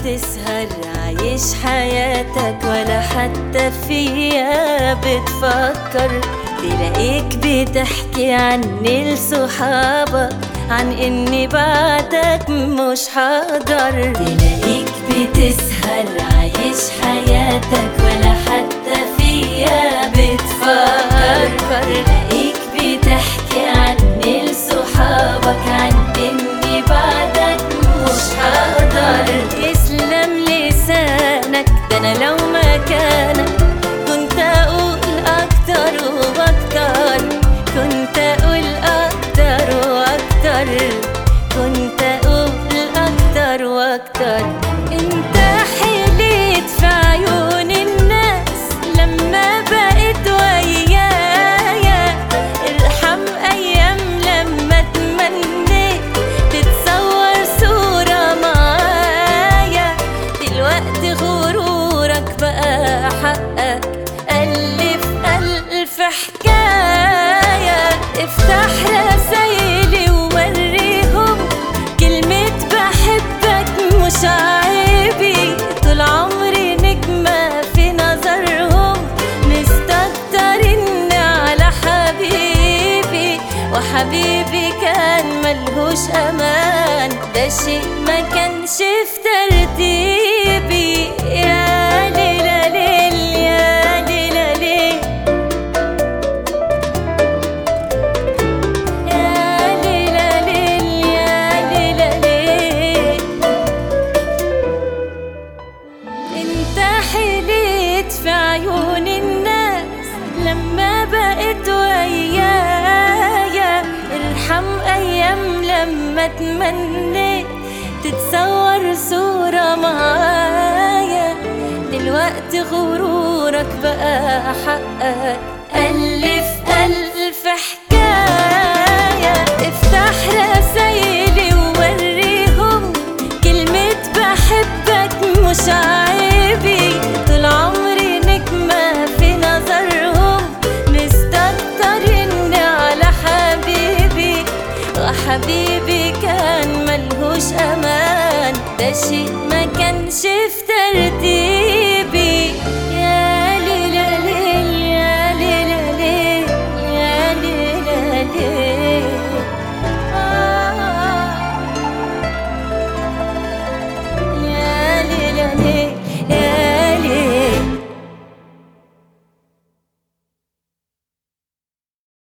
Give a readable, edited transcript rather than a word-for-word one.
بتسهر عايش حياتك ولا حتى فيها بتفكر. تلاقيك بتحكي عني لصحابك عن اني بعدك مش حاضر. تلاقيك بتسهر عايش حياتك ولا حتى فيها بتفكر. تلاقيك بتحكي عني لصحابك عن اني بعدك مش حاضر. يسلم لسانك، ده انا لو مكانك كنت اقول اكتر واكتر، كنت اقول اكتر واكتر، كنت اقول اكتر واكتر. انت حليت في عيون الناس لما بقيت ويايا. ارحم ايام لما تمنيت تتصور صورة معايا. دلوقتي غرورك بقى حقك، ألف ألف حكاية. افتح رسايلي ووريهم كلمة بحبك مش عيبي. طول عمري نجمة في نظرهم، مستكترين على حبيبي. وحبيبي كان ملهوش أمان، ده شيء ما كانش في ترتيبي. يا ليلى ليل يا ليلى ليل يا ليلى ليل يا ليلى ليل. انت حليت في عيون الناس لما بقيت ويايا. ارحم ايام لما تمنيت تتصور صورة معايا. دلوقتي غرورك بقى حقك، ألف ألف حكاية. افتح رسايلي ووريهم كلمة بحبك مش عيبي. طول عمري نجمة في نظرهم، مستكترين على حبيبي. وحبيبي كان ملهوش أمان، ده شيء ما كانش في ترتيبي.